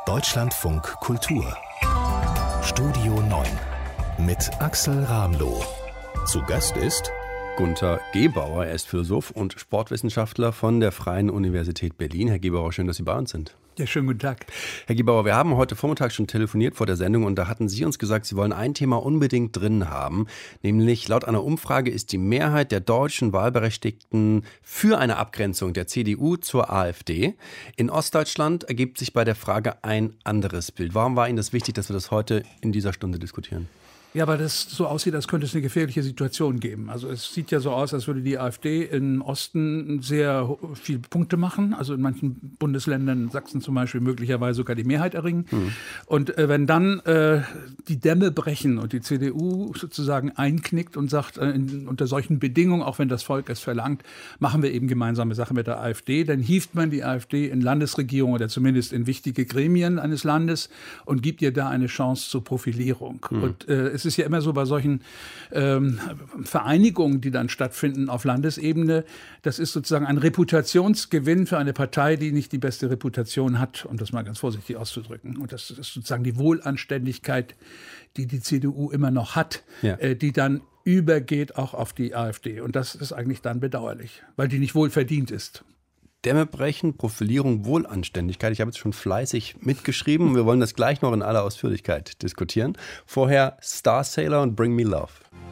Deutschlandfunk Kultur Studio 9 mit Axel Ramloh. Zu Gast ist Gunter Gebauer. Er ist Philosoph und Sportwissenschaftler von der Freien Universität Berlin. Herr Gebauer, schön, dass Sie bei uns sind. Ja, schönen guten Tag. Herr Gebauer, wir haben heute Vormittag schon telefoniert vor der Sendung und da hatten Sie uns gesagt, Sie wollen ein Thema unbedingt drin haben, nämlich laut einer Umfrage ist die Mehrheit der deutschen Wahlberechtigten für eine Abgrenzung der CDU zur AfD. In Ostdeutschland ergibt sich bei der Frage ein anderes Bild. Warum war Ihnen das wichtig, dass wir das heute in dieser Stunde diskutieren? Ja, weil das so aussieht, als könnte es eine gefährliche Situation geben. Also es sieht ja so aus, als würde die AfD im Osten sehr viele Punkte machen. Also in manchen Bundesländern, Sachsen zum Beispiel, möglicherweise sogar die Mehrheit erringen. Und wenn dann die Dämme brechen und die CDU sozusagen einknickt und sagt, unter solchen Bedingungen, auch wenn das Volk es verlangt, machen wir eben gemeinsame Sache mit der AfD, dann hieft man die AfD in Landesregierung oder zumindest in wichtige Gremien eines Landes und gibt ihr da eine Chance zur Profilierung. Und es ist ja immer so bei solchen Vereinigungen, die dann stattfinden auf Landesebene, das ist sozusagen ein Reputationsgewinn für eine Partei, die nicht die beste Reputation hat, um das mal ganz vorsichtig auszudrücken. Und das ist sozusagen die Wohlanständigkeit, die die CDU immer noch hat, die dann übergeht auch auf die AfD. Und das ist eigentlich dann bedauerlich, weil die nicht wohlverdient ist. Dämme brechen, Profilierung, Wohlanständigkeit. Ich habe jetzt schon fleißig mitgeschrieben. Wir wollen das gleich noch in aller Ausführlichkeit diskutieren. Vorher Starsailor und Bring Me Love.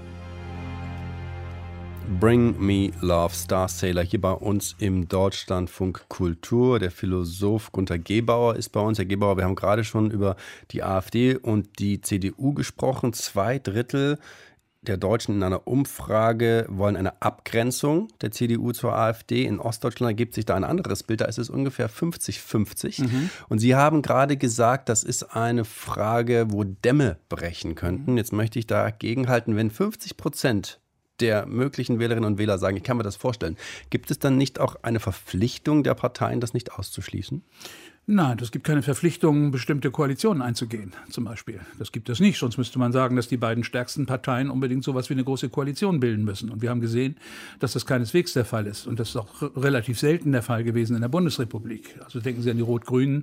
Bring Me Love, Starsailor, hier bei uns im Deutschlandfunk Kultur. Der Philosoph Gunter Gebauer ist bei uns. Herr Gebauer, wir haben gerade schon über die AfD und die CDU gesprochen. 2/3 der Deutschen in einer Umfrage wollen eine Abgrenzung der CDU zur AfD. In Ostdeutschland ergibt sich da ein anderes Bild. Da ist es ungefähr 50-50. Und Sie haben gerade gesagt, das ist eine Frage, wo Dämme brechen könnten. Jetzt möchte ich dagegen halten, wenn 50% der möglichen Wählerinnen und Wähler sagen, ich kann mir das vorstellen, gibt es dann nicht auch eine Verpflichtung der Parteien, das nicht auszuschließen? Nein, es gibt keine Verpflichtung, bestimmte Koalitionen einzugehen, zum Beispiel. Das gibt es nicht. Sonst müsste man sagen, dass die beiden stärksten Parteien unbedingt sowas wie eine große Koalition bilden müssen. Und wir haben gesehen, dass das keineswegs der Fall ist. Und das ist auch relativ selten der Fall gewesen in der Bundesrepublik. Also denken Sie an die rot-grünen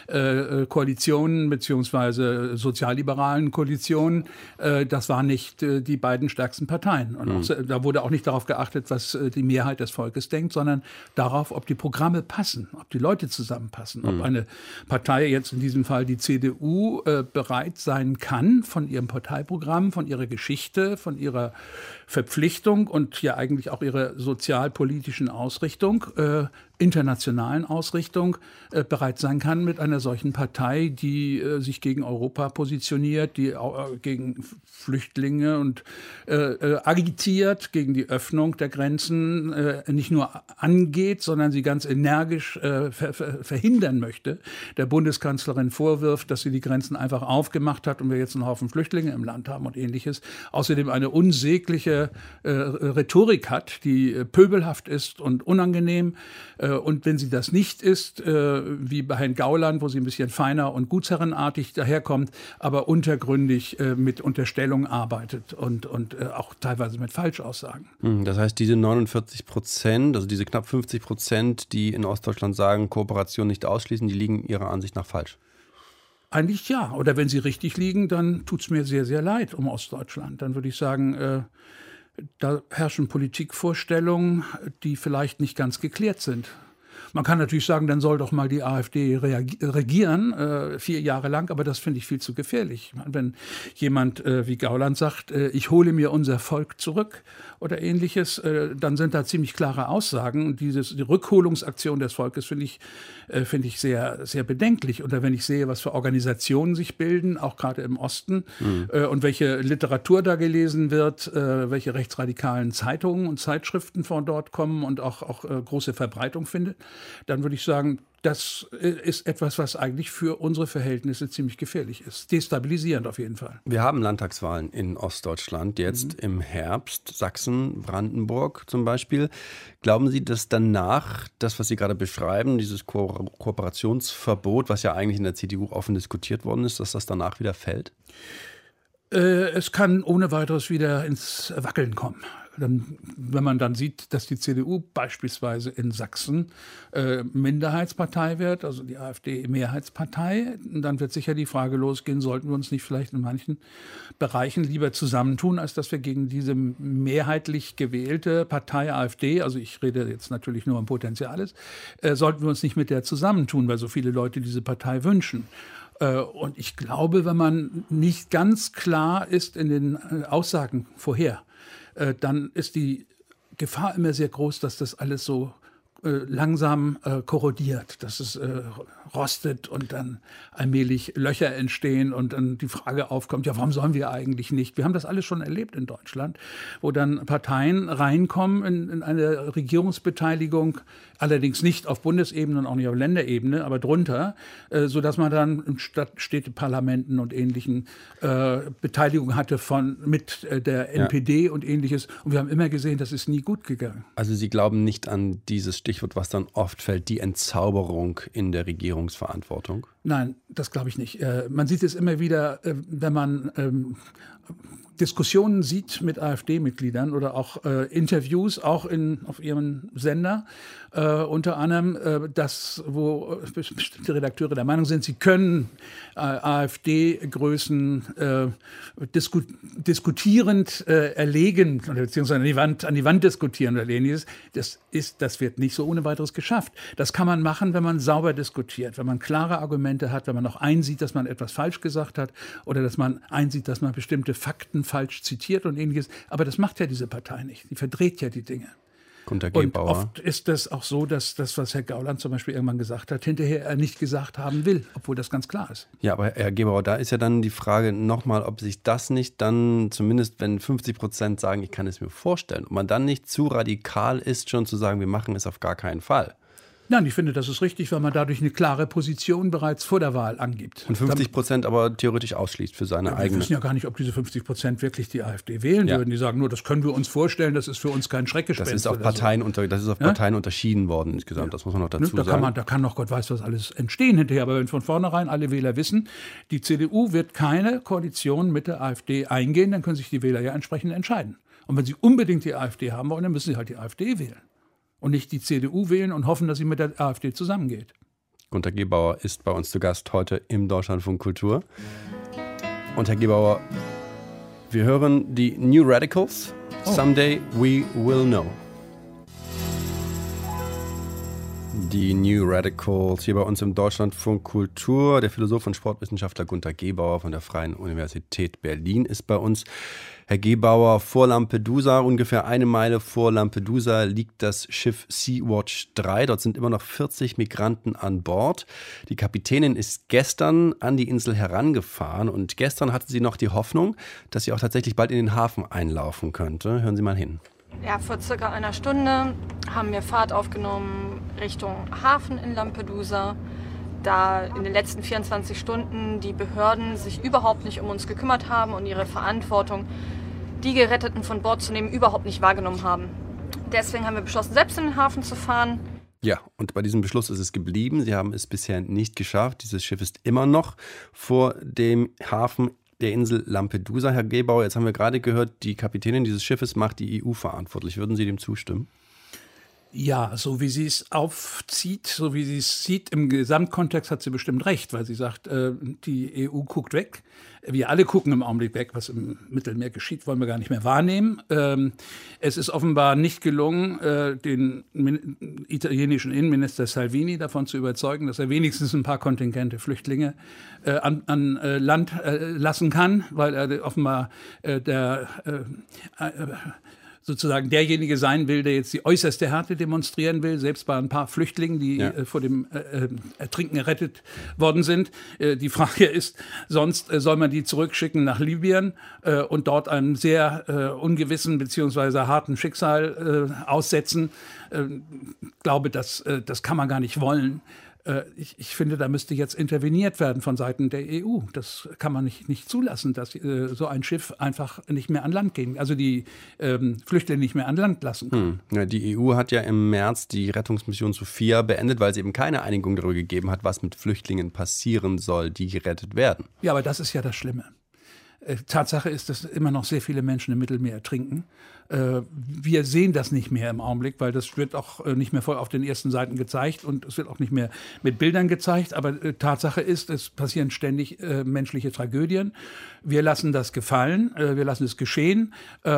Koalitionen beziehungsweise sozialliberalen Koalitionen. Das waren nicht die beiden stärksten Parteien. Und auch, da wurde auch nicht darauf geachtet, was die Mehrheit des Volkes denkt, sondern darauf, ob die Programme passen, ob die Leute zusammenpassen, ob eine Partei, jetzt in diesem Fall die CDU, bereit sein kann, von ihrem Parteiprogramm, von ihrer Geschichte, von ihrer Verpflichtung und ja eigentlich auch ihrer sozialpolitischen Ausrichtung, internationalen Ausrichtung, bereit sein kann mit einer solchen Partei, die sich gegen Europa positioniert, die gegen Flüchtlinge und agitiert, gegen die Öffnung der Grenzen nicht nur angeht, sondern sie ganz energisch verhindern möchte. Der Bundeskanzlerin vorwirft, dass sie die Grenzen einfach aufgemacht hat und wir jetzt einen Haufen Flüchtlinge im Land haben und Ähnliches. Außerdem eine unsägliche Rhetorik hat, die pöbelhaft ist und unangenehm. Und wenn sie das nicht ist, wie bei Herrn Gauland, wo sie ein bisschen feiner und gutsherrenartig daherkommt, aber untergründig mit Unterstellungen arbeitet und auch teilweise mit Falschaussagen. Das heißt, diese 49%, also diese knapp 50%, die in Ostdeutschland sagen, Kooperation nicht ausschließen, die liegen Ihrer Ansicht nach falsch? Eigentlich ja. Oder wenn sie richtig liegen, dann tut es mir sehr, sehr leid um Ostdeutschland. Dann würde ich sagen, da herrschen Politikvorstellungen, die vielleicht nicht ganz geklärt sind. Man kann natürlich sagen, dann soll doch mal die AfD regieren, 4 Jahre lang, aber das finde ich viel zu gefährlich. Wenn jemand wie Gauland sagt, ich hole mir unser Volk zurück oder Ähnliches, dann sind da ziemlich klare Aussagen. Die Rückholungsaktion des Volkes finde ich sehr, sehr bedenklich. Oder wenn ich sehe, was für Organisationen sich bilden, auch gerade im Osten, und welche Literatur da gelesen wird, welche rechtsradikalen Zeitungen und Zeitschriften von dort kommen und auch große Verbreitung findet, dann würde ich sagen, das ist etwas, was eigentlich für unsere Verhältnisse ziemlich gefährlich ist. Destabilisierend auf jeden Fall. Wir haben Landtagswahlen in Ostdeutschland jetzt im Herbst, Sachsen, Brandenburg zum Beispiel. Glauben Sie, dass danach das, was Sie gerade beschreiben, dieses Kooperationsverbot, was ja eigentlich in der CDU offen diskutiert worden ist, dass das danach wieder fällt? Es kann ohne weiteres wieder ins Wackeln kommen. Wenn man dann sieht, dass die CDU beispielsweise in Sachsen Minderheitspartei wird, also die AfD Mehrheitspartei, dann wird sicher die Frage losgehen, sollten wir uns nicht vielleicht in manchen Bereichen lieber zusammentun, als dass wir gegen diese mehrheitlich gewählte Partei AfD, also ich rede jetzt natürlich nur um Potenziales, sollten wir uns nicht mit der zusammentun, weil so viele Leute diese Partei wünschen. Und ich glaube, wenn man nicht ganz klar ist in den Aussagen vorher, dann ist die Gefahr immer sehr groß, dass das alles so langsam korrodiert, dass es rostet und dann allmählich Löcher entstehen und dann die Frage aufkommt, ja, warum sollen wir eigentlich nicht? Wir haben das alles schon erlebt in Deutschland, wo dann Parteien reinkommen in eine Regierungsbeteiligung, allerdings nicht auf Bundesebene und auch nicht auf Länderebene, aber drunter, sodass man dann in Städteparlamenten und ähnlichen Beteiligung hatte mit der NPD und ähnliches. Und wir haben immer gesehen, das ist nie gut gegangen. Also Sie glauben nicht an dieses Stichwort, was dann oft fällt, die Entzauberung in der Regierungsverantwortung? Nein, das glaube ich nicht. Man sieht es immer wieder, wenn man Diskussionen sieht mit AfD-Mitgliedern oder auch Interviews, auch auf ihrem Sender, unter anderem, wo bestimmte Redakteure der Meinung sind, sie können AfD-Größen diskutierend erlegen, beziehungsweise an die Wand diskutieren oder ähnliches. Das wird nicht so ohne weiteres geschafft. Das kann man machen, wenn man sauber diskutiert, wenn man klare Argumente hat, wenn man auch einsieht, dass man etwas falsch gesagt hat oder dass man einsieht, dass man bestimmte Fakten falsch zitiert und ähnliches. Aber das macht ja diese Partei nicht. Die verdreht ja die Dinge. Gunter Gebauer. Und oft ist das auch so, dass das, was Herr Gauland zum Beispiel irgendwann gesagt hat, hinterher er nicht gesagt haben will, obwohl das ganz klar ist. Ja, aber Herr Gebauer, da ist ja dann die Frage nochmal, ob sich das nicht dann, zumindest wenn 50% sagen, ich kann es mir vorstellen, ob man dann nicht zu radikal ist, schon zu sagen, wir machen es auf gar keinen Fall. Nein, ich finde, das ist richtig, weil man dadurch eine klare Position bereits vor der Wahl angibt. Und 50% aber theoretisch ausschließlich für seine eigene. Wir wissen ja gar nicht, ob diese 50% wirklich die AfD wählen würden. Die sagen nur, das können wir uns vorstellen, das ist für uns kein Schreckgespenst. Das ist auf Parteien unterschieden worden insgesamt, das muss man noch dazu sagen. Da kann noch Gott weiß was alles entstehen hinterher. Aber wenn von vornherein alle Wähler wissen, die CDU wird keine Koalition mit der AfD eingehen, dann können sich die Wähler ja entsprechend entscheiden. Und wenn sie unbedingt die AfD haben wollen, dann müssen sie halt die AfD wählen. Und nicht die CDU wählen und hoffen, dass sie mit der AfD zusammengeht. Gunter Gebauer ist bei uns zu Gast heute im Deutschlandfunk Kultur. Und Herr Gebauer, wir hören die New Radicals. Someday we will know. Die New Radicals hier bei uns im Deutschlandfunk Kultur. Der Philosoph und Sportwissenschaftler Gunter Gebauer von der Freien Universität Berlin ist bei uns. Herr Gebauer, vor Lampedusa, ungefähr 1 Meile vor Lampedusa, liegt das Schiff Sea-Watch 3. Dort sind immer noch 40 Migranten an Bord. Die Kapitänin ist gestern an die Insel herangefahren und gestern hatte sie noch die Hoffnung, dass sie auch tatsächlich bald in den Hafen einlaufen könnte. Hören Sie mal hin. Ja, vor circa einer Stunde haben wir Fahrt aufgenommen Richtung Hafen in Lampedusa. Da in den letzten 24 Stunden die Behörden sich überhaupt nicht um uns gekümmert haben und ihre Verantwortung, die Geretteten von Bord zu nehmen, überhaupt nicht wahrgenommen haben. Deswegen haben wir beschlossen, selbst in den Hafen zu fahren. Ja, und bei diesem Beschluss ist es geblieben. Sie haben es bisher nicht geschafft. Dieses Schiff ist immer noch vor dem Hafen der Insel Lampedusa. Herr Gebauer, jetzt haben wir gerade gehört, die Kapitänin dieses Schiffes macht die EU verantwortlich. Würden Sie dem zustimmen? Ja, so wie sie es aufzieht, so wie sie es sieht, im Gesamtkontext hat sie bestimmt recht, weil sie sagt, die EU guckt weg. Wir alle gucken im Augenblick weg, was im Mittelmeer geschieht, wollen wir gar nicht mehr wahrnehmen. Es ist offenbar nicht gelungen, den italienischen Innenminister Salvini davon zu überzeugen, dass er wenigstens ein paar Kontingente Flüchtlinge an Land lassen kann, weil er offenbar sozusagen derjenige sein will, der jetzt die äußerste Härte demonstrieren will, selbst bei ein paar Flüchtlingen, die vor dem Ertrinken errettet worden sind. Die Frage ist, sonst soll man die zurückschicken nach Libyen und dort einem sehr ungewissen bzw. harten Schicksal aussetzen. Ich glaube, das kann man gar nicht wollen. Ich finde, da müsste jetzt interveniert werden von Seiten der EU. Das kann man nicht zulassen, dass so ein Schiff einfach nicht mehr an Land gehen, also die Flüchtlinge nicht mehr an Land lassen kann. Ja, die EU hat ja im März die Rettungsmission Sophia beendet, weil sie eben keine Einigung darüber gegeben hat, was mit Flüchtlingen passieren soll, die gerettet werden. Ja, aber das ist ja das Schlimme. Tatsache ist, dass immer noch sehr viele Menschen im Mittelmeer ertrinken. Wir sehen das nicht mehr im Augenblick, weil das wird auch nicht mehr voll auf den ersten Seiten gezeigt und es wird auch nicht mehr mit Bildern gezeigt. Aber Tatsache ist, es passieren ständig menschliche Tragödien. Wir lassen das gefallen, wir lassen es geschehen.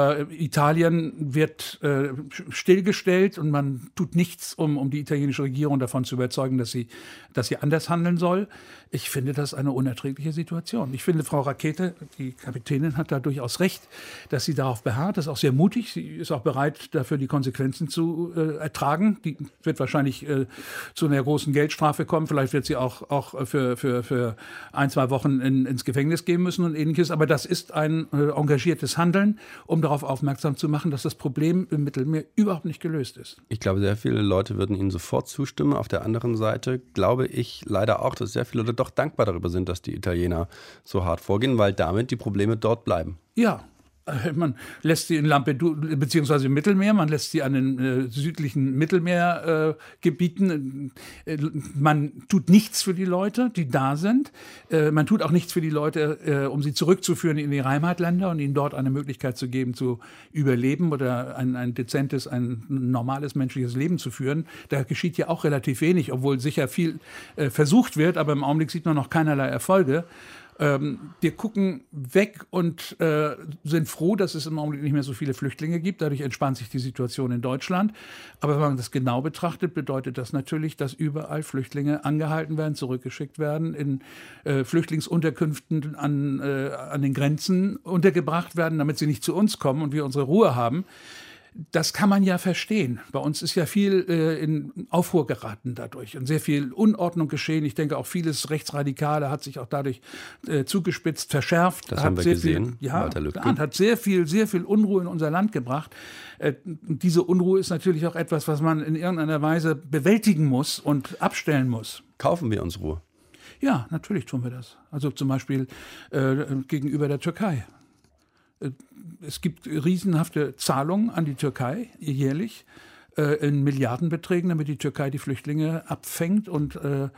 Italien wird stillgestellt und man tut nichts, um die italienische Regierung davon zu überzeugen, dass sie anders handeln soll. Ich finde das eine unerträgliche Situation. Ich finde, Frau Rakete, die Kapitänin, hat da durchaus recht, dass sie darauf beharrt. Das ist auch sehr mutig. Sie ist auch bereit, dafür die Konsequenzen zu ertragen. Die wird wahrscheinlich zu einer großen Geldstrafe kommen. Vielleicht wird sie auch für 1-2 Wochen ins Gefängnis gehen müssen und Ähnliches. Aber das ist ein engagiertes Handeln, um darauf aufmerksam zu machen, dass das Problem im Mittelmeer überhaupt nicht gelöst ist. Ich glaube, sehr viele Leute würden Ihnen sofort zustimmen. Auf der anderen Seite glaube ich leider auch, dass sehr viele Leute doch dankbar darüber sind, dass die Italiener so hart vorgehen, weil damit die Probleme dort bleiben. Ja. Man lässt sie in Lampedusa, beziehungsweise im Mittelmeer, man lässt sie an den südlichen Mittelmeergebieten. Man tut nichts für die Leute, die da sind. Man tut auch nichts für die Leute, um sie zurückzuführen in ihre Heimatländer und ihnen dort eine Möglichkeit zu geben, zu überleben oder ein dezentes, ein normales menschliches Leben zu führen. Da geschieht ja auch relativ wenig, obwohl sicher viel versucht wird, aber im Augenblick sieht man noch keinerlei Erfolge. Wir gucken weg und sind froh, dass es im Augenblick nicht mehr so viele Flüchtlinge gibt. Dadurch entspannt sich die Situation in Deutschland. Aber wenn man das genau betrachtet, bedeutet das natürlich, dass überall Flüchtlinge angehalten werden, zurückgeschickt werden, in Flüchtlingsunterkünften an den Grenzen untergebracht werden, damit sie nicht zu uns kommen und wir unsere Ruhe haben. Das kann man ja verstehen. Bei uns ist ja viel in Aufruhr geraten dadurch und sehr viel Unordnung geschehen. Ich denke, auch vieles Rechtsradikale hat sich auch dadurch zugespitzt, verschärft. Das haben wir gesehen, Walter Lübcke. Hat sehr viel Unruhe in unser Land gebracht. Diese Unruhe ist natürlich auch etwas, was man in irgendeiner Weise bewältigen muss und abstellen muss. Kaufen wir uns Ruhe? Ja, natürlich tun wir das. Also zum Beispiel gegenüber der Türkei. Es gibt riesenhafte Zahlungen an die Türkei jährlich in Milliardenbeträgen, damit die Türkei die Flüchtlinge abfängt und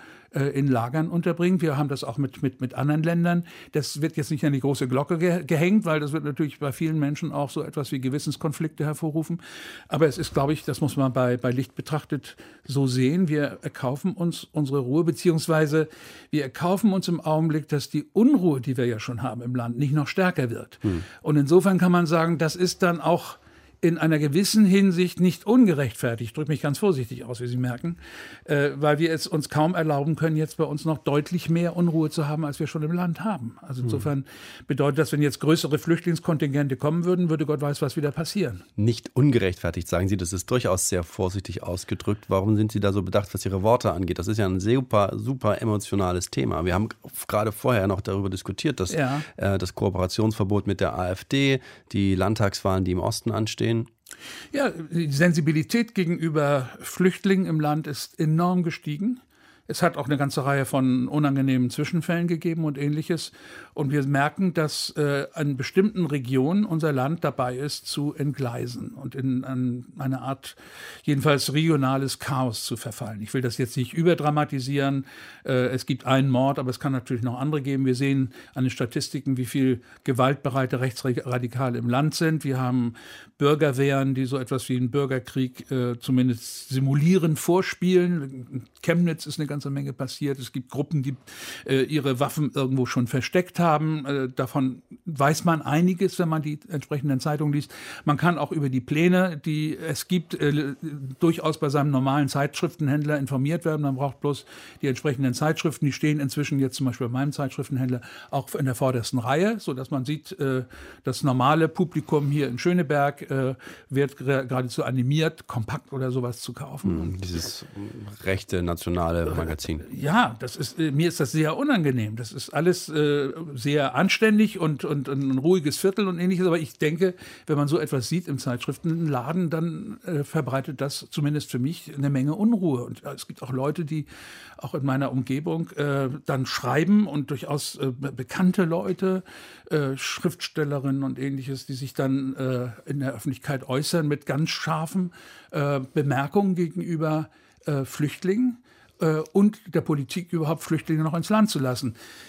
in Lagern unterbringt. Wir haben das auch mit anderen Ländern. Das wird jetzt nicht an die große Glocke gehängt, weil das wird natürlich bei vielen Menschen auch so etwas wie Gewissenskonflikte hervorrufen. Aber es ist, glaube ich, das muss man bei Licht betrachtet so sehen. Wir erkaufen uns unsere Ruhe, beziehungsweise wir erkaufen uns im Augenblick, dass die Unruhe, die wir ja schon haben im Land, nicht noch stärker wird. Und insofern kann man sagen, das ist dann auch in einer gewissen Hinsicht nicht ungerechtfertigt. Ich drücke mich ganz vorsichtig aus, wie Sie merken, weil wir es uns kaum erlauben können, jetzt bei uns noch deutlich mehr Unruhe zu haben, als wir schon im Land haben. Also insofern bedeutet das, wenn jetzt größere Flüchtlingskontingente kommen würden, würde Gott weiß, was wieder passieren. Nicht ungerechtfertigt, sagen Sie, das ist durchaus sehr vorsichtig ausgedrückt. Warum sind Sie da so bedacht, was Ihre Worte angeht? Das ist ja ein super emotionales Thema. Wir haben gerade vorher noch darüber diskutiert, dass das Kooperationsverbot mit der AfD, die Landtagswahlen, die im Osten anstehen. Ja, die Sensibilität gegenüber Flüchtlingen im Land ist enorm gestiegen. Es hat auch eine ganze Reihe von unangenehmen Zwischenfällen gegeben und Ähnliches. Und wir merken, dass in bestimmten Regionen unser Land dabei ist, zu entgleisen und in eine Art, jedenfalls regionales Chaos zu verfallen. Ich will das jetzt nicht überdramatisieren. Es gibt einen Mord, aber es kann natürlich noch andere geben. Wir sehen an den Statistiken, wie viel gewaltbereite Rechtsradikale im Land sind. Wir haben Bürgerwehren, die so etwas wie einen Bürgerkrieg zumindest simulieren, vorspielen. In Chemnitz ist eine ganze Menge passiert. Es gibt Gruppen, die ihre Waffen irgendwo schon versteckt haben. Davon weiß man einiges, wenn man die entsprechenden Zeitungen liest. Man kann auch über die Pläne, die es gibt, durchaus bei seinem normalen Zeitschriftenhändler informiert werden. Man braucht bloß die entsprechenden Zeitschriften. Die stehen inzwischen jetzt zum Beispiel bei meinem Zeitschriftenhändler auch in der vordersten Reihe, sodass man sieht, das normale Publikum hier in Schöneberg wird geradezu animiert, Kompakt oder sowas zu kaufen. Dieses rechte, nationale Magazin. Ja, mir ist das sehr unangenehm. Das ist alles sehr anständig und ein ruhiges Viertel und Ähnliches. Aber ich denke, wenn man so etwas sieht im Zeitschriftenladen, dann verbreitet das zumindest für mich eine Menge Unruhe. Und es gibt auch Leute, die auch in meiner Umgebung dann schreiben und durchaus bekannte Leute, Schriftstellerinnen und Ähnliches, die sich dann in der Öffentlichkeit äußern mit ganz scharfen Bemerkungen gegenüber Flüchtlingen und der Politik, überhaupt Flüchtlinge noch ins Land zu lassen.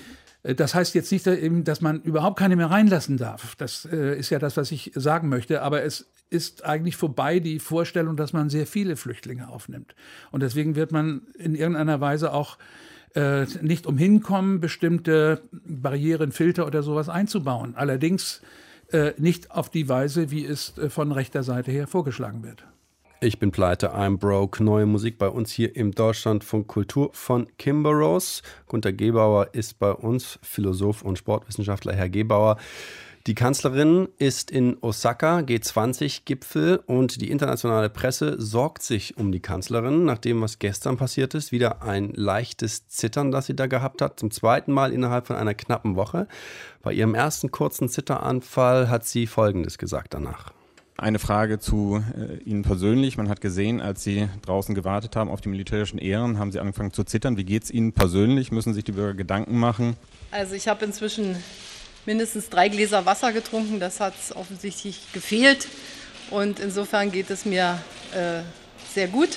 Das heißt jetzt nicht, dass man überhaupt keine mehr reinlassen darf. Das ist ja das, was ich sagen möchte. Aber es ist eigentlich vorbei die Vorstellung, dass man sehr viele Flüchtlinge aufnimmt. Und deswegen wird man in irgendeiner Weise auch nicht umhin kommen, bestimmte Barrieren, Filter oder sowas einzubauen. Allerdings nicht auf die Weise, wie es von rechter Seite her vorgeschlagen wird. Ich bin pleite, I'm broke. Neue Musik bei uns hier im Deutschlandfunk Kultur von Kimber Rose. Gunter Gebauer ist bei uns, Philosoph und Sportwissenschaftler. Herr Gebauer, die Kanzlerin ist in Osaka, G20-Gipfel, und die internationale Presse sorgt sich um die Kanzlerin, nachdem was gestern passiert ist. Wieder ein leichtes Zittern, das sie da gehabt hat, zum zweiten Mal innerhalb von einer knappen Woche. Bei ihrem ersten kurzen Zitteranfall hat sie Folgendes gesagt danach. Eine Frage zu Ihnen persönlich. Man hat gesehen, als Sie draußen gewartet haben auf die militärischen Ehren, haben Sie angefangen zu zittern. Wie geht es Ihnen persönlich? Müssen sich die Bürger Gedanken machen? Also ich habe inzwischen mindestens 3 Gläser Wasser getrunken. Das hat offensichtlich gefehlt. Und insofern geht es mir sehr gut.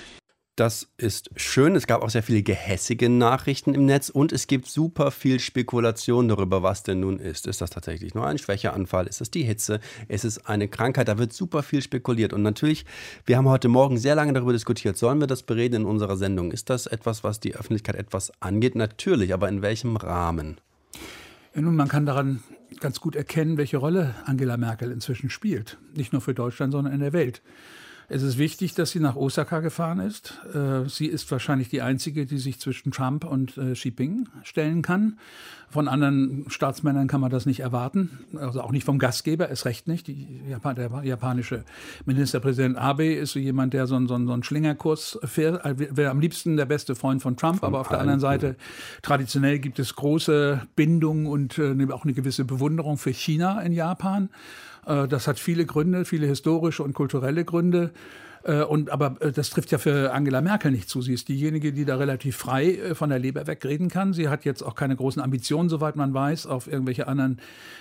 Das ist schön. Es gab auch sehr viele gehässige Nachrichten im Netz und es gibt super viel Spekulation darüber, was denn nun ist. Ist das tatsächlich nur ein Schwächeanfall? Ist es die Hitze? Ist es eine Krankheit? Da wird super viel spekuliert. Und natürlich, wir haben heute Morgen sehr lange darüber diskutiert. Sollen wir das bereden in unserer Sendung? Ist das etwas, was die Öffentlichkeit etwas angeht? Natürlich, aber in welchem Rahmen? Ja, nun, man kann daran ganz gut erkennen, welche Rolle Angela Merkel inzwischen spielt. Nicht nur für Deutschland, sondern in der Welt. Es ist wichtig, dass sie nach Osaka gefahren ist. Sie ist wahrscheinlich die Einzige, die sich zwischen Trump und Xi Jinping stellen kann. Von anderen Staatsmännern kann man das nicht erwarten. Also auch nicht vom Gastgeber, erst recht nicht. Der japanische Ministerpräsident Abe ist so jemand, der so einen Schlingerkurs fährt. Wäre am liebsten der beste Freund von Trump. Aber auf der anderen Seite, traditionell gibt es große Bindungen und auch eine gewisse Bewunderung für China in Japan. Das hat viele Gründe, viele historische und kulturelle Gründe. Aber das trifft ja für Angela Merkel nicht zu. Sie ist diejenige, die da relativ frei von der Leber wegreden kann. Sie hat jetzt auch keine großen Ambitionen, soweit man weiß, auf irgendwelche anderen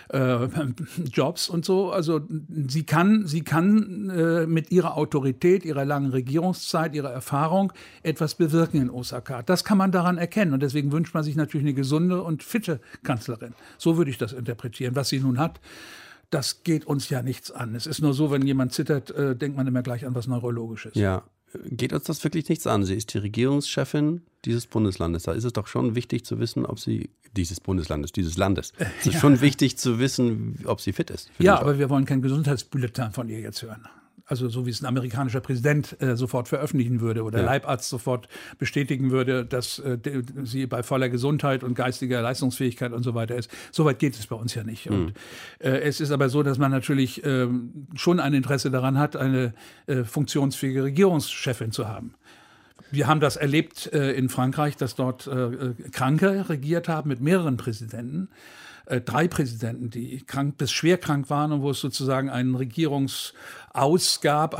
Jobs und so. Also sie kann mit ihrer Autorität, ihrer langen Regierungszeit, ihrer Erfahrung etwas bewirken in Osaka. Das kann man daran erkennen. Und deswegen wünscht man sich natürlich eine gesunde und fitte Kanzlerin. So würde ich das interpretieren. Was sie nun hat, das geht uns ja nichts an. Es ist nur so, wenn jemand zittert, denkt man immer gleich an was Neurologisches. Ja, geht uns das wirklich nichts an? Sie ist die Regierungschefin dieses Bundeslandes. Da ist es doch schon wichtig zu wissen, ob sie, dieses Landes. Es ist schon wichtig zu wissen, ob sie fit ist. Ja, aber wir wollen kein Gesundheitsbulletin von ihr jetzt hören. Also so wie es ein amerikanischer Präsident sofort veröffentlichen würde oder Leibarzt sofort bestätigen würde, dass sie bei voller Gesundheit und geistiger Leistungsfähigkeit und so weiter ist. Soweit geht es bei uns ja nicht. Und es ist aber so, dass man natürlich schon ein Interesse daran hat, eine funktionsfähige Regierungschefin zu haben. Wir haben das erlebt in Frankreich, dass dort Kranke regiert haben mit mehreren Präsidenten. 3 Präsidenten, die krank bis schwer krank waren und wo es sozusagen einen Regierungsaus gab,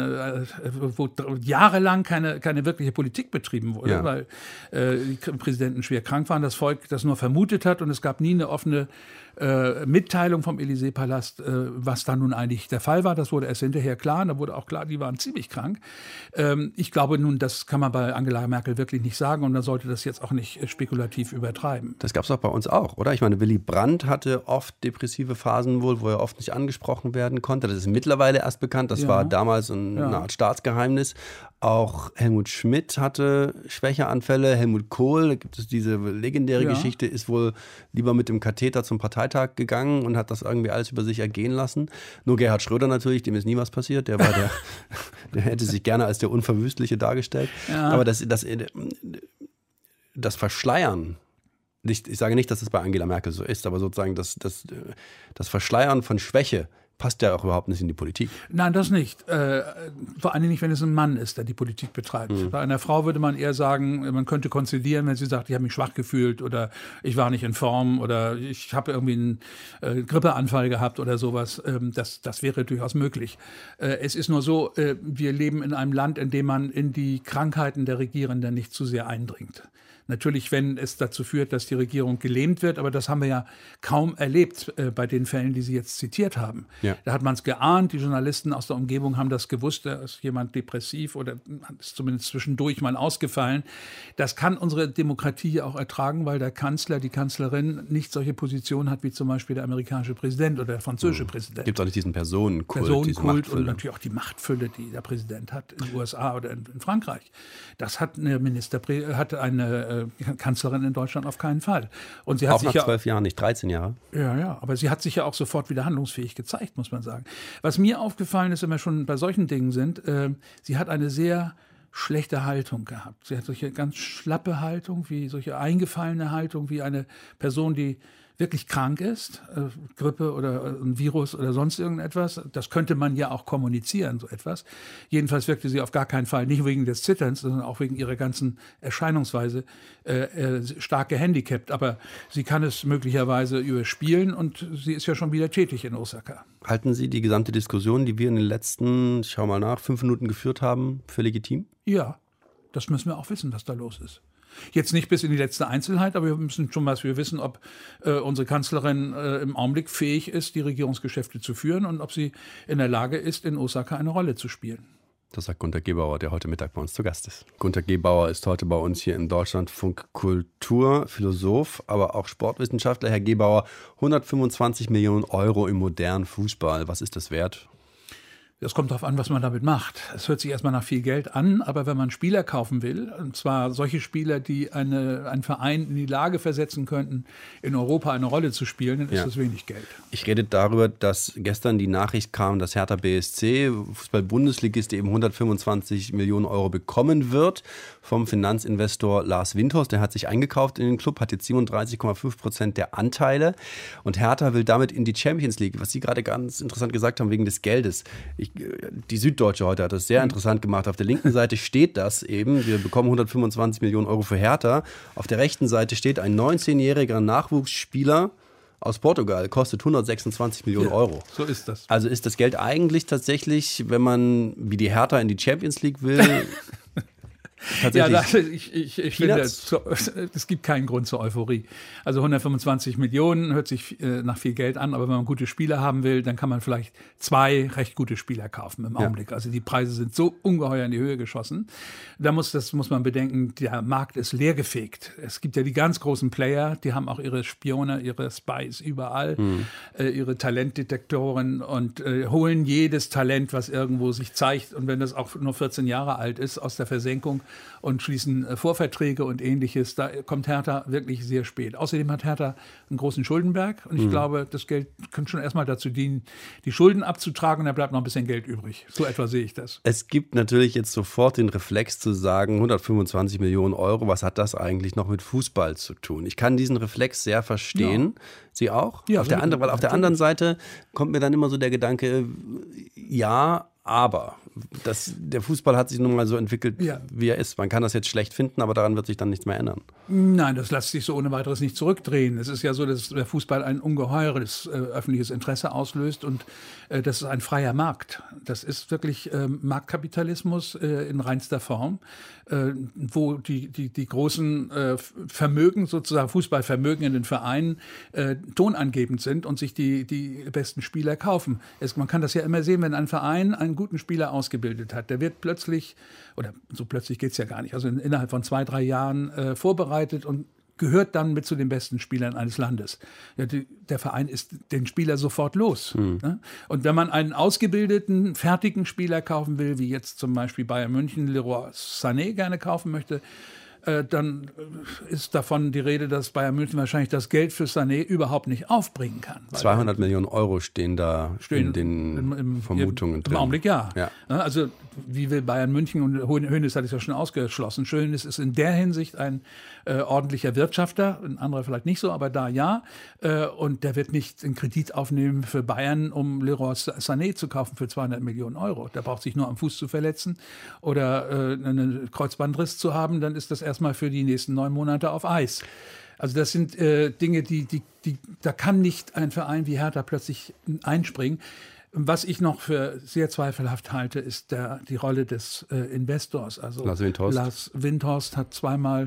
wo jahrelang keine wirkliche Politik betrieben wurde, weil die Präsidenten schwer krank waren, das Volk das nur vermutet hat und es gab nie eine offene Mitteilung vom Élysée-Palast, was da nun eigentlich der Fall war. Das wurde erst hinterher klar. Und da wurde auch klar, die waren ziemlich krank. Ich glaube nun, das kann man bei Angela Merkel wirklich nicht sagen und man sollte das jetzt auch nicht spekulativ übertreiben. Das gab es doch bei uns auch, oder? Ich meine, Willy Brandt hatte oft depressive Phasen wohl, wo er oft nicht angesprochen werden konnte. Das ist mittlerweile erst bekannt. Das war damals eine Art Staatsgeheimnis. Auch Helmut Schmidt hatte Schwächeanfälle. Helmut Kohl, da gibt es diese legendäre Geschichte, ist wohl lieber mit dem Katheter zum Parteitag gegangen und hat das irgendwie alles über sich ergehen lassen. Nur Gerhard Schröder natürlich, dem ist nie was passiert. Der hätte sich gerne als der Unverwüstliche dargestellt. Ja. Aber das Verschleiern, ich sage nicht, dass es bei Angela Merkel so ist, aber sozusagen das Verschleiern von Schwäche passt ja auch überhaupt nicht in die Politik. Nein, das nicht. Vor allem nicht, wenn es ein Mann ist, der die Politik betreibt. Bei einer Frau würde man eher sagen, man könnte konzilieren, wenn sie sagt, ich habe mich schwach gefühlt oder ich war nicht in Form oder ich habe irgendwie einen Grippeanfall gehabt oder sowas. Das wäre durchaus möglich. Es ist nur so, wir leben in einem Land, in dem man in die Krankheiten der Regierenden nicht zu sehr eindringt. Natürlich, wenn es dazu führt, dass die Regierung gelähmt wird, aber das haben wir ja kaum erlebt bei den Fällen, die Sie jetzt zitiert haben. Ja. Da hat man es geahnt, die Journalisten aus der Umgebung haben das gewusst, da ist jemand depressiv oder ist zumindest zwischendurch mal ausgefallen. Das kann unsere Demokratie auch ertragen, weil der Kanzler, die Kanzlerin nicht solche Positionen hat wie zum Beispiel der amerikanische Präsident oder der französische Präsident. Gibt es auch nicht diesen Personenkult und natürlich auch die Machtfülle, die der Präsident hat in den USA oder in Frankreich. Das hat eine Kanzlerin in Deutschland auf keinen Fall. Und sie hat auch nach 12 Jahren, nicht 13 Jahre. Ja, aber sie hat sich ja auch sofort wieder handlungsfähig gezeigt, muss man sagen. Was mir aufgefallen ist, wenn wir schon bei solchen Dingen sind, sie hat eine sehr schlechte Haltung gehabt. Sie hat solche ganz schlappe Haltung, wie solche eingefallene Haltung, wie eine Person, die wirklich krank ist, Grippe oder ein Virus oder sonst irgendetwas. Das könnte man ja auch kommunizieren, so etwas. Jedenfalls wirkte sie auf gar keinen Fall, nicht wegen des Zitterns, sondern auch wegen ihrer ganzen Erscheinungsweise stark gehandicapt. Aber sie kann es möglicherweise überspielen und sie ist ja schon wieder tätig in Osaka. Halten Sie die gesamte Diskussion, die wir in den letzten, ich schau mal nach, 5 Minuten geführt haben, für legitim? Ja, das müssen wir auch wissen, was da los ist. Jetzt nicht bis in die letzte Einzelheit, aber wir müssen schon was wir wissen, ob unsere Kanzlerin im Augenblick fähig ist, die Regierungsgeschäfte zu führen und ob sie in der Lage ist, in Osaka eine Rolle zu spielen. Das sagt Gunter Gebauer, der heute Mittag bei uns zu Gast ist. Gunter Gebauer ist heute bei uns hier in Deutschlandfunk Kultur, Philosoph, aber auch Sportwissenschaftler. Herr Gebauer, 125 Millionen Euro im modernen Fußball, was ist das wert? Das kommt darauf an, was man damit macht. Es hört sich erstmal nach viel Geld an, aber wenn man Spieler kaufen will, und zwar solche Spieler, die einen Verein in die Lage versetzen könnten, in Europa eine Rolle zu spielen, dann ist das wenig Geld. Ich rede darüber, dass gestern die Nachricht kam, dass Hertha BSC, Fußball-Bundesligist, eben 125 Millionen Euro bekommen wird vom Finanzinvestor Lars Windhorst. Der hat sich eingekauft in den Club, hat jetzt 37,5% der Anteile und Hertha will damit in die Champions League, was Sie gerade ganz interessant gesagt haben, wegen des Geldes. Die Süddeutsche heute hat das sehr interessant gemacht. Auf der linken Seite steht das eben, wir bekommen 125 Millionen Euro für Hertha. Auf der rechten Seite steht ein 19-jähriger Nachwuchsspieler aus Portugal, kostet 126 Millionen Euro. So ist das. Also ist das Geld eigentlich tatsächlich, wenn man wie die Hertha in die Champions League will... Ja, ich finde, es gibt keinen Grund zur Euphorie. Also 125 Millionen hört sich nach viel Geld an, aber wenn man gute Spieler haben will, dann kann man vielleicht 2 recht gute Spieler kaufen im Augenblick. Also die Preise sind so ungeheuer in die Höhe geschossen. Das muss man bedenken, der Markt ist leergefegt. Es gibt ja die ganz großen Player, die haben auch ihre Spione, ihre Spies überall, ihre Talentdetektoren und holen jedes Talent, was irgendwo sich zeigt. Und wenn das auch nur 14 Jahre alt ist, aus der Versenkung und schließen Vorverträge und Ähnliches. Da kommt Hertha wirklich sehr spät. Außerdem hat Hertha einen großen Schuldenberg und ich glaube, das Geld könnte schon erstmal dazu dienen, die Schulden abzutragen und da bleibt noch ein bisschen Geld übrig. So etwa sehe ich das. Es gibt natürlich jetzt sofort den Reflex zu sagen, 125 Millionen Euro, was hat das eigentlich noch mit Fußball zu tun? Ich kann diesen Reflex sehr verstehen. Ja. Sie auch? Ja, auf der anderen Seite kommt mir dann immer so der Gedanke, ja, aber der Fußball hat sich nun mal so entwickelt, wie er ist. Man kann das jetzt schlecht finden, aber daran wird sich dann nichts mehr ändern. Nein, das lässt sich so ohne weiteres nicht zurückdrehen. Es ist ja so, dass der Fußball ein ungeheures öffentliches Interesse auslöst und das ist ein freier Markt. Das ist wirklich Marktkapitalismus in reinster Form, wo die großen Vermögen, sozusagen Fußballvermögen in den Vereinen tonangebend sind und sich die besten Spieler kaufen. Man kann das ja immer sehen, wenn ein Verein einen guten Spieler ausgebildet hat, der wird plötzlich, oder so plötzlich geht es ja gar nicht, also innerhalb von 2-3 Jahren vorbereitet und gehört dann mit zu den besten Spielern eines Landes. Ja, der Verein ist den Spieler sofort los. Ne? Und wenn man einen ausgebildeten, fertigen Spieler kaufen will, wie jetzt zum Beispiel Bayern München Leroy Sané gerne kaufen möchte, dann ist davon die Rede, dass Bayern München wahrscheinlich das Geld für Sané überhaupt nicht aufbringen kann. 200 Millionen Euro stehen da in den Vermutungen drin. Im Augenblick ja. Also wie will Bayern München, und Hoeneß hat es ja schon ausgeschlossen, Hoeneß ist in der Hinsicht ein ordentlicher Wirtschafter, ein anderer vielleicht nicht so, aber da ja. Und der wird nicht einen Kredit aufnehmen für Bayern, um Leroy Sané zu kaufen für 200 Millionen Euro. Der braucht sich nur am Fuß zu verletzen oder einen Kreuzbandriss zu haben, dann ist das erstmal für die nächsten 9 Monate auf Eis. Also das sind Dinge, da kann nicht ein Verein wie Hertha plötzlich einspringen. Was ich noch für sehr zweifelhaft halte, ist die Rolle des Investors. Also Lars Windhorst. Lars Windhorst hat zweimal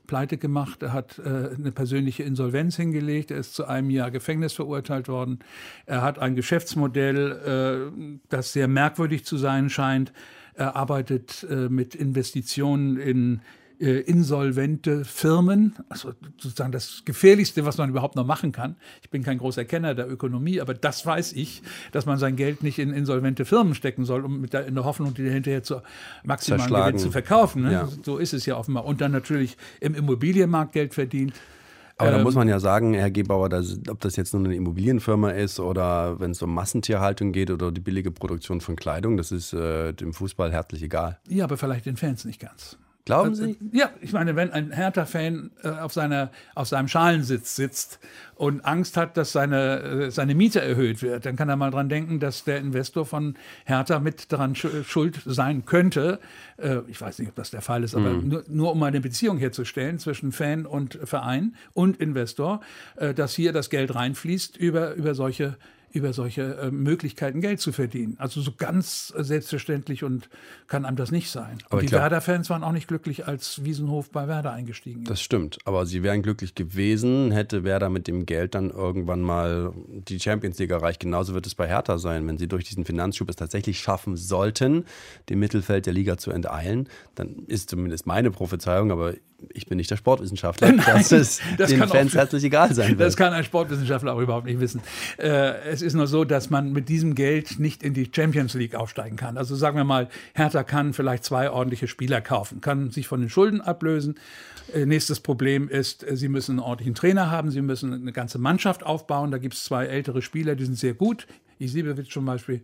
pleite gemacht, er hat eine persönliche Insolvenz hingelegt, er ist zu 1 Jahr Gefängnis verurteilt worden. Er hat ein Geschäftsmodell, das sehr merkwürdig zu sein scheint. Er arbeitet mit Investitionen in insolvente Firmen, also sozusagen das Gefährlichste, was man überhaupt noch machen kann. Ich bin kein großer Kenner der Ökonomie, aber das weiß ich, dass man sein Geld nicht in insolvente Firmen stecken soll, um in der Hoffnung, die hinterher zu maximalen Gewinn zu verkaufen. Ne? Ja. So ist es ja offenbar. Und dann natürlich im Immobilienmarkt Geld verdient. Aber da muss man ja sagen, Herr Gebauer, ob das jetzt nur eine Immobilienfirma ist oder wenn es um Massentierhaltung geht oder die billige Produktion von Kleidung, das ist dem Fußball herzlich egal. Ja, aber vielleicht den Fans nicht ganz. Glauben Sie? Ja, ich meine, wenn ein Hertha-Fan auf seinem Schalensitz sitzt und Angst hat, dass seine Miete erhöht wird, dann kann er mal dran denken, dass der Investor von Hertha mit daran schuld sein könnte. Ich weiß nicht, ob das der Fall ist, aber nur um eine Beziehung herzustellen zwischen Fan und Verein und Investor, dass hier das Geld reinfließt über solche Möglichkeiten, Geld zu verdienen. Also so ganz selbstverständlich und kann einem das nicht sein. Und die Werder-Fans waren auch nicht glücklich, als Wiesenhof bei Werder eingestiegen ist. Das stimmt, aber sie wären glücklich gewesen, hätte Werder mit dem Geld dann irgendwann mal die Champions League erreicht. Genauso wird es bei Hertha sein. Wenn sie durch diesen Finanzschub es tatsächlich schaffen sollten, dem Mittelfeld der Liga zu enteilen, dann ist zumindest meine Prophezeiung, aber ich bin nicht der Sportwissenschaftler, dass es den Fans herzlich egal sein wird. Das kann ein Sportwissenschaftler auch überhaupt nicht wissen. Es ist nur so, dass man mit diesem Geld nicht in die Champions League aufsteigen kann. Also sagen wir mal, Hertha kann vielleicht 2 ordentliche Spieler kaufen, kann sich von den Schulden ablösen. Nächstes Problem ist, sie müssen einen ordentlichen Trainer haben, sie müssen eine ganze Mannschaft aufbauen. Da gibt es 2 ältere Spieler, die sind sehr gut. Isibevic zum Beispiel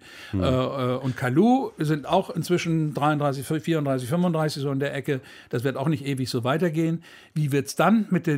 und Kalou sind auch inzwischen 33, 34, 35 so in der Ecke. Das wird auch nicht ewig so weitergehen. Wie wird es dann mit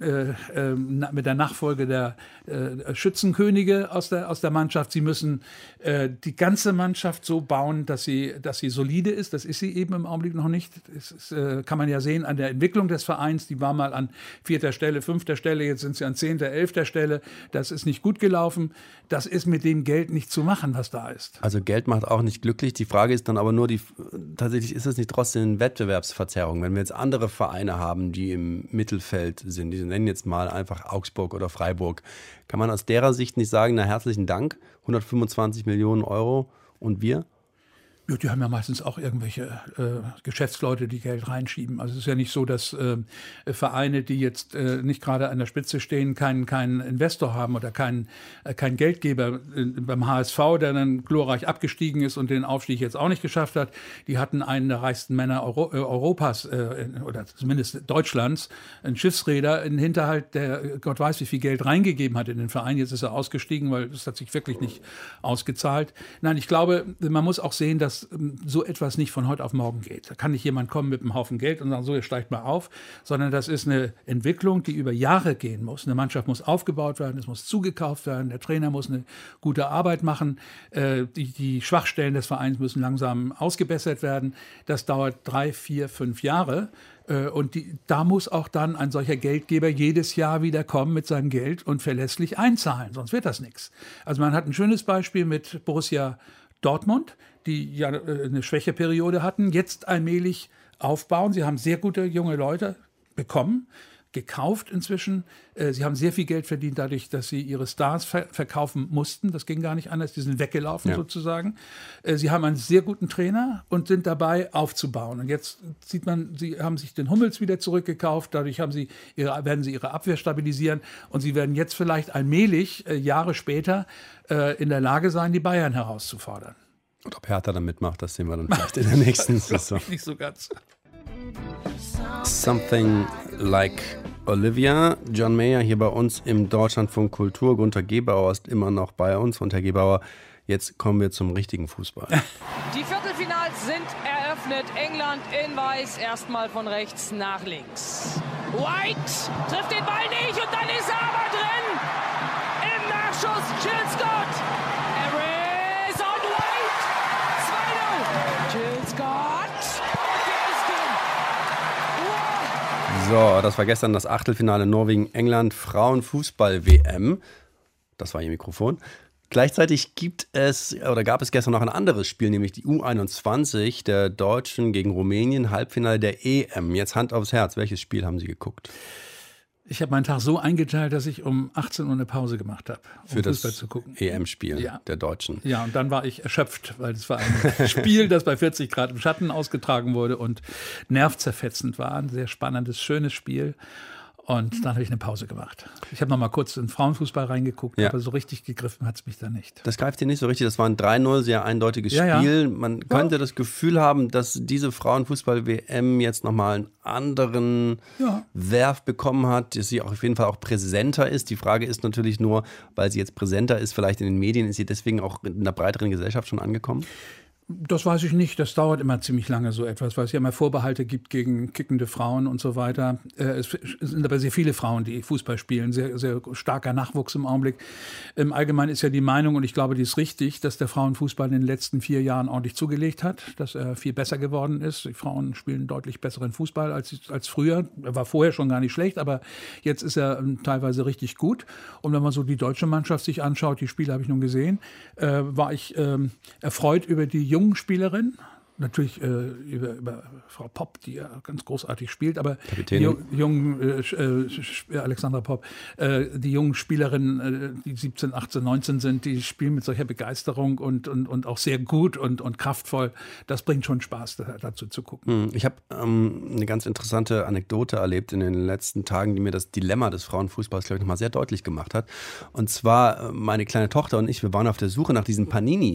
der Nachfolge der Schützenkönige aus der Mannschaft? Sie müssen die ganze Mannschaft so bauen, dass sie solide ist. Das ist sie eben im Augenblick noch nicht. Das kann man ja sehen an der Entwicklung des Vereins. Die war mal an 4. Stelle, 5. Stelle, jetzt sind sie an 10., 11. Stelle. Das ist nicht gut gelaufen. Das ist mit dem Geld nicht zu machen, was da ist. Also Geld macht auch nicht glücklich. Die Frage ist dann aber nur, tatsächlich ist es nicht trotzdem Wettbewerbsverzerrung. Wenn wir jetzt andere Vereine haben, die im Mittelfeld sind, die nennen jetzt mal einfach Augsburg oder Freiburg, kann man aus derer Sicht nicht sagen, na herzlichen Dank, 125 Millionen Euro und wir? Ja, die haben ja meistens auch irgendwelche Geschäftsleute, die Geld reinschieben. Also es ist ja nicht so, dass Vereine, die jetzt nicht gerade an der Spitze stehen, keinen Investor haben oder keinen Geldgeber. Beim HSV, der dann glorreich abgestiegen ist und den Aufstieg jetzt auch nicht geschafft hat, die hatten einen der reichsten Männer Europas oder zumindest Deutschlands, einen Schiffsreeder in Hinterhalt, der Gott weiß, wie viel Geld reingegeben hat in den Verein. Jetzt ist er ausgestiegen, weil es hat sich wirklich nicht ausgezahlt. Nein, ich glaube, man muss auch sehen, dass so etwas nicht von heute auf morgen geht. Da kann nicht jemand kommen mit einem Haufen Geld und sagen, so, jetzt steigt mal auf, sondern das ist eine Entwicklung, die über Jahre gehen muss. Eine Mannschaft muss aufgebaut werden, es muss zugekauft werden, der Trainer muss eine gute Arbeit machen, die Schwachstellen des Vereins müssen langsam ausgebessert werden. Das dauert 3, 4, 5 Jahre. Und da muss auch dann ein solcher Geldgeber jedes Jahr wieder kommen mit seinem Geld und verlässlich einzahlen, sonst wird das nichts. Also man hat ein schönes Beispiel mit Borussia Dortmund, die ja eine Schwächeperiode hatten, jetzt allmählich aufbauen. Sie haben sehr gute junge Leute bekommen, gekauft inzwischen. Sie haben sehr viel Geld verdient dadurch, dass sie ihre Stars verkaufen mussten. Das ging gar nicht anders, die sind weggelaufen sozusagen. Sie haben einen sehr guten Trainer und sind dabei aufzubauen. Und jetzt sieht man, sie haben sich den Hummels wieder zurückgekauft. Dadurch werden sie ihre Abwehr stabilisieren. Und sie werden jetzt vielleicht allmählich, Jahre später, in der Lage sein, die Bayern herauszufordern. Und ob Hertha dann mitmacht, das sehen wir dann vielleicht in der nächsten Saison. Nicht so ganz. Something Like Olivia. John Mayer hier bei uns im Deutschlandfunk Kultur. Gunther Gebauer ist immer noch bei uns. Und Herr Gebauer, jetzt kommen wir zum richtigen Fußball. Die Viertelfinals sind eröffnet. England in Weiß, erstmal von rechts nach links. White trifft den Ball nicht und dann ist er aber drin. Im Nachschuss Jill Scott. Harris on White. 2-0. Jill Scott. So, das war gestern das Achtelfinale Norwegen-England Frauenfußball-WM. Das war Ihr Mikrofon. Gleichzeitig gab es gestern noch ein anderes Spiel, nämlich die U21 der Deutschen gegen Rumänien, Halbfinale der EM. Jetzt Hand aufs Herz, welches Spiel haben Sie geguckt? Ich habe meinen Tag so eingeteilt, dass ich um 18 Uhr eine Pause gemacht habe, um Fußball zu gucken. EM-Spiel der Deutschen. Ja, und dann war ich erschöpft, weil es war ein Spiel, das bei 40 Grad im Schatten ausgetragen wurde und nervzerfetzend war. Ein sehr spannendes, schönes Spiel. Und dann habe ich eine Pause gemacht. Ich habe noch mal kurz in Frauenfußball reingeguckt, aber so richtig gegriffen hat es mich da nicht. Das greift dir nicht so richtig. Das war ein 3-0, sehr eindeutiges Spiel. Man könnte das Gefühl haben, dass diese Frauenfußball-WM jetzt nochmal einen anderen Werf bekommen hat, dass sie auf jeden Fall auch präsenter ist. Die Frage ist natürlich nur, weil sie jetzt präsenter ist, vielleicht in den Medien, ist sie deswegen auch in einer breiteren Gesellschaft schon angekommen? Das weiß ich nicht. Das dauert immer ziemlich lange, so etwas, weil es ja immer Vorbehalte gibt gegen kickende Frauen und so weiter. Es sind aber sehr viele Frauen, die Fußball spielen. Sehr, sehr starker Nachwuchs im Augenblick. Im Allgemeinen ist ja die Meinung, und ich glaube, die ist richtig, dass der Frauenfußball in den letzten 4 Jahren ordentlich zugelegt hat, dass er viel besser geworden ist. Die Frauen spielen deutlich besseren Fußball als früher. Er war vorher schon gar nicht schlecht, aber jetzt ist er teilweise richtig gut. Und wenn man so die deutsche Mannschaft sich anschaut, die Spiele habe ich nun gesehen, war ich erfreut über die jungen Spielerin, natürlich über Frau Popp, die ja ganz großartig spielt, aber die jungen Alexandra Popp, die jungen Spielerinnen, die 17, 18, 19 sind, die spielen mit solcher Begeisterung und auch sehr gut und kraftvoll. Das bringt schon Spaß, dazu zu gucken. Ich habe eine ganz interessante Anekdote erlebt in den letzten Tagen, die mir das Dilemma des Frauenfußballs, glaube ich, nochmal sehr deutlich gemacht hat. Und zwar meine kleine Tochter und ich, wir waren auf der Suche nach diesen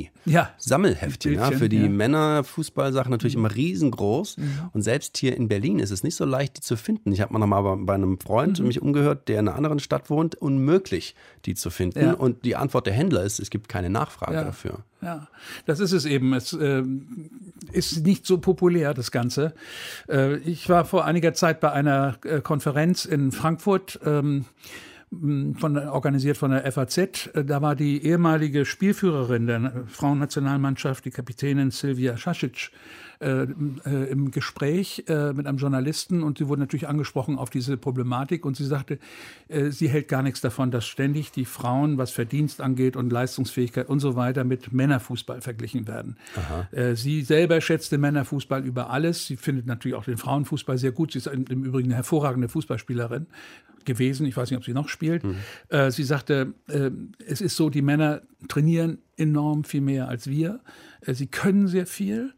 Panini-Sammelheftchen für die Männerfußball. Fußballsachen natürlich immer riesengroß und selbst hier in Berlin ist es nicht so leicht, die zu finden. Ich habe mal nochmal bei einem Freund mich umgehört, der in einer anderen Stadt wohnt, unmöglich, die zu finden. Und die Antwort der Händler ist, es gibt keine Nachfrage dafür. Ja, das ist es eben. Es ist nicht so populär, das Ganze. Ich war vor einiger Zeit bei einer Konferenz in Frankfurt, organisiert von der FAZ. Da war die ehemalige Spielführerin der Frauennationalmannschaft, die Kapitänin Silvia Šašić, im Gespräch mit einem Journalisten und sie wurde natürlich angesprochen auf diese Problematik und sie sagte, sie hält gar nichts davon, dass ständig die Frauen, was Verdienst angeht und Leistungsfähigkeit und so weiter, mit Männerfußball verglichen werden. Sie selber schätzt den Männerfußball über alles. Sie findet natürlich auch den Frauenfußball sehr gut. Sie ist im Übrigen eine hervorragende Fußballspielerin gewesen. Ich weiß nicht, ob sie noch spielt. Sie sagte, es ist so, die Männer trainieren enorm viel mehr als wir. Sie können sehr viel.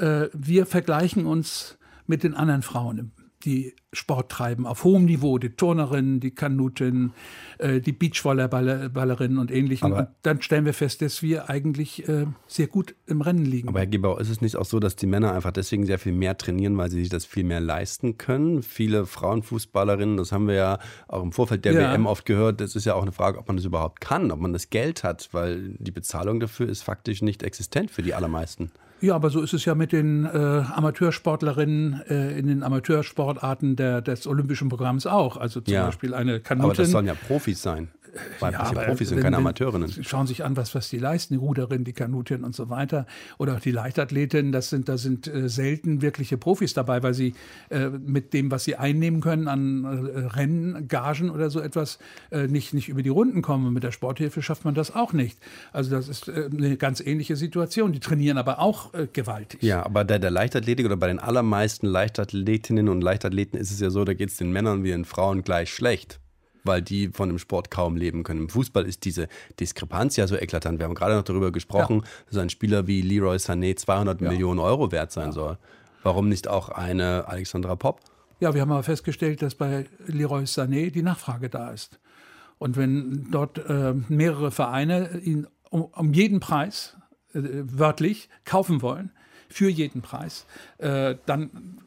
Wir vergleichen uns mit den anderen Frauen, die Sport treiben, auf hohem Niveau, die Turnerinnen, die Kanuten, die Beachvolleyballerinnen und Ähnlichen. Und dann stellen wir fest, dass wir eigentlich sehr gut im Rennen liegen. Aber Herr Gebauer, ist es nicht auch so, dass die Männer einfach deswegen sehr viel mehr trainieren, weil sie sich das viel mehr leisten können? Viele Frauenfußballerinnen, das haben wir ja auch im Vorfeld der WM oft gehört, das ist ja auch eine Frage, ob man das überhaupt kann, ob man das Geld hat, weil die Bezahlung dafür ist faktisch nicht existent für die allermeisten. Ja, aber so ist es ja mit den Amateursportlerinnen in den Amateursportarten des Olympischen Programms auch. Also zum Beispiel eine Kanutin. Aber das sollen ja Profis sein. Weibliche Profis sind keine Amateurinnen. Sie schauen sich an, was die leisten, die Ruderin, die Kanutin und so weiter. Oder auch die Leichtathletin, da sind selten wirkliche Profis dabei, weil sie mit dem, was sie einnehmen können an Rennen, Gagen oder so etwas, nicht über die Runden kommen. Und mit der Sporthilfe schafft man das auch nicht. Also das ist eine ganz ähnliche Situation. Die trainieren aber auch gewaltig. Ja, aber der Leichtathletik oder bei den allermeisten Leichtathletinnen und Leichtathleten ist es ja so, da geht es den Männern wie den Frauen gleich schlecht, weil die von dem Sport kaum leben können. Im Fußball ist diese Diskrepanz ja so eklatant. Wir haben gerade noch darüber gesprochen, dass ein Spieler wie Leroy Sané 200 Millionen Euro wert sein soll. Warum nicht auch eine Alexandra Popp? Ja, wir haben aber festgestellt, dass bei Leroy Sané die Nachfrage da ist. Und wenn dort mehrere Vereine ihn um jeden Preis, wörtlich, kaufen wollen, für jeden Preis, dann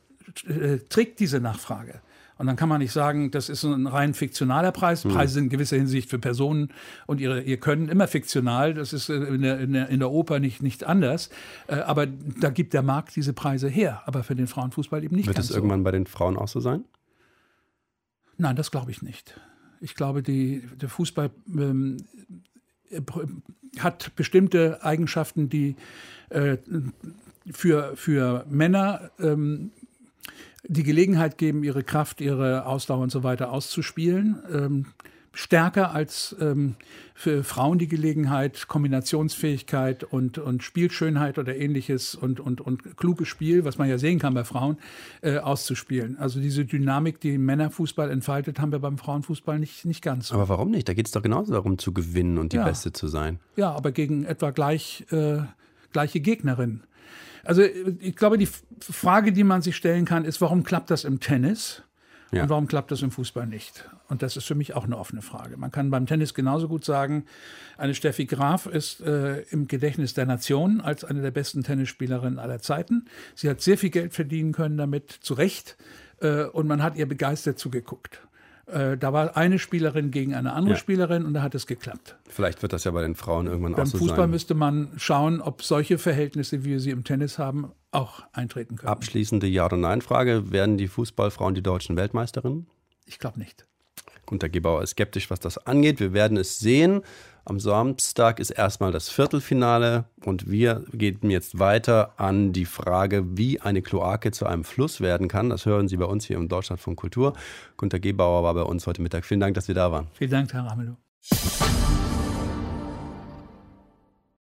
trägt diese Nachfrage. Und dann kann man nicht sagen, das ist ein rein fiktionaler Preis. Preise sind in gewisser Hinsicht für Personen und ihr Können immer fiktional. Das ist in der Oper nicht anders. Aber da gibt der Markt diese Preise her. Aber für den Frauenfußball eben nicht. Wird es irgendwann bei den Frauen auch so sein? Nein, das glaube ich nicht. Ich glaube, der Fußball hat bestimmte Eigenschaften, die für Männer die Gelegenheit geben, ihre Kraft, ihre Ausdauer und so weiter auszuspielen. stärker als für Frauen die Gelegenheit, Kombinationsfähigkeit und Spielschönheit oder ähnliches und kluges Spiel, was man ja sehen kann bei Frauen, auszuspielen. Also diese Dynamik, die Männerfußball entfaltet, haben wir beim Frauenfußball nicht ganz. Aber warum nicht? Da geht es doch genauso darum, zu gewinnen und die Beste zu sein. Ja, aber gegen etwa gleiche Gegnerin. Also ich glaube, die Frage, die man sich stellen kann, ist, warum klappt das im Tennis? Ja. Und warum klappt das im Fußball nicht? Und das ist für mich auch eine offene Frage. Man kann beim Tennis genauso gut sagen, eine Steffi Graf ist im Gedächtnis der Nation als eine der besten Tennisspielerinnen aller Zeiten. Sie hat sehr viel Geld verdienen können damit, zu Recht. Und man hat ihr begeistert zugeguckt. Da war eine Spielerin gegen eine andere Spielerin und da hat es geklappt. Vielleicht wird das ja bei den Frauen irgendwann auch so sein. Beim Fußball müsste man schauen, ob solche Verhältnisse, wie wir sie im Tennis haben, auch eintreten können. Abschließende Ja- oder Nein-Frage. Werden die Fußballfrauen die deutschen Weltmeisterinnen? Ich glaube nicht. Gunter Gebauer ist skeptisch, was das angeht. Wir werden es sehen. Am Samstag ist erstmal das Viertelfinale und wir gehen jetzt weiter an die Frage, wie eine Kloake zu einem Fluss werden kann. Das hören Sie bei uns hier im Deutschlandfunk Kultur. Gunter Gebauer war bei uns heute Mittag. Vielen Dank, dass Sie da waren. Vielen Dank, Herr Ramelow.